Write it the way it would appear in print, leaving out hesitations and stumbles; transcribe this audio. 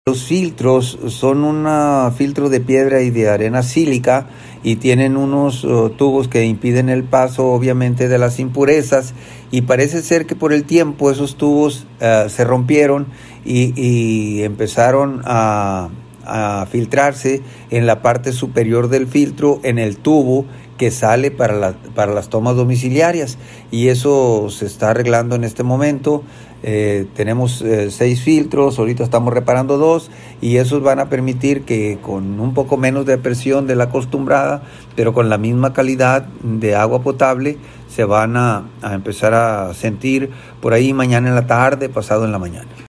Los filtros son un filtro de piedra y de arena sílica y tienen unos tubos que impiden el paso obviamente de las impurezas, y parece ser que por el tiempo esos tubos se rompieron y empezaron a filtrarse en la parte superior del filtro, en el tubo que sale para las tomas domiciliarias, y eso se está arreglando en este momento. Tenemos 6 filtros, ahorita estamos reparando 2, y esos van a permitir que con un poco menos de presión de la acostumbrada, pero con la misma calidad de agua potable, se van a empezar a sentir por ahí mañana en la tarde, pasado en la mañana.